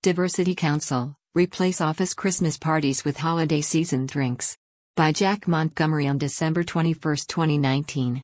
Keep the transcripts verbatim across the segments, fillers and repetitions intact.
Diversity Council, replace office Christmas parties with holiday season drinks. By Jack Montgomery on December twenty-first, twenty nineteen.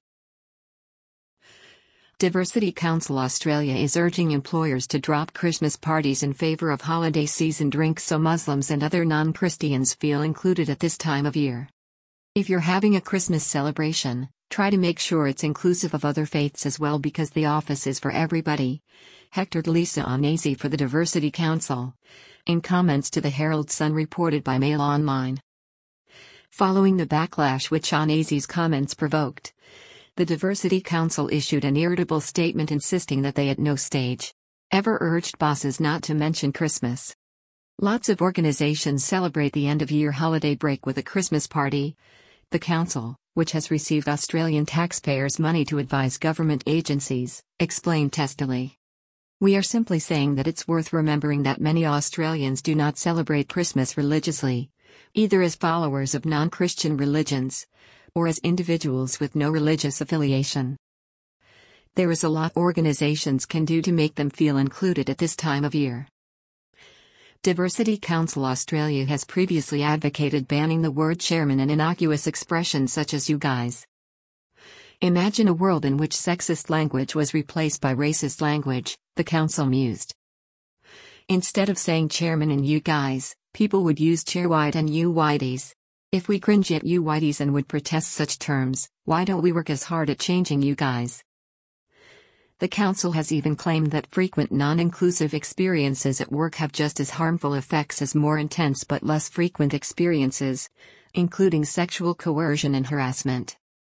Diversity Council Australia is urging employers to drop Christmas parties in favour of holiday season drinks so Muslims and other non-Christians feel included at this time of year. If you're having a Christmas celebration, try to make sure it's inclusive of other faiths as well because the office is for everybody. Hector Lisa Onazi for the Diversity Council. In comments to the Herald Sun reported by Mail Online. Following the backlash which Onazi's comments provoked, the Diversity Council issued an irritable statement insisting that they at no stage ever urged bosses not to mention Christmas. Lots of organizations celebrate the end-of-year holiday break with a Christmas party. The Council, which has received Australian taxpayers' money to advise government agencies, explained testily. We are simply saying that it's worth remembering that many Australians do not celebrate Christmas religiously, either as followers of non-Christian religions, or as individuals with no religious affiliation. There is a lot organizations can do to make them feel included at this time of year. Diversity Council Australia has previously advocated banning the word chairman and innocuous expressions such as you guys. Imagine a world in which sexist language was replaced by racist language, the council mused. Instead of saying chairman and you guys, people would use chairwhite and you whiteys. If we cringe at you whiteys and would protest such terms, why don't we work as hard at changing you guys? The council has even claimed that frequent non-inclusive experiences at work have just as harmful effects as more intense but less frequent experiences, including sexual coercion and harassment.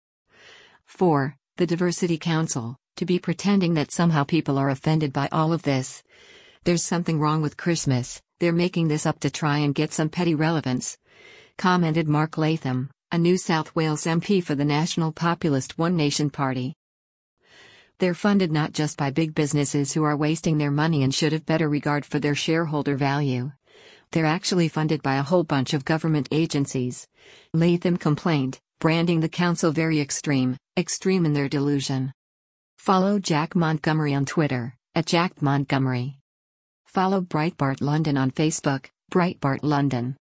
four. The Diversity Council, to be pretending that somehow people are offended by all of this. There's something wrong with Christmas, they're making this up to try and get some petty relevance, commented Mark Latham, a New South Wales M P for the National Populist One Nation Party. They're funded not just by big businesses who are wasting their money and should have better regard for their shareholder value. They're actually funded by a whole bunch of government agencies, Latham complained, branding the council very extreme, extreme in their delusion. Follow Jack Montgomery on Twitter, at Jack Montgomery. Follow Breitbart London on Facebook, Breitbart London.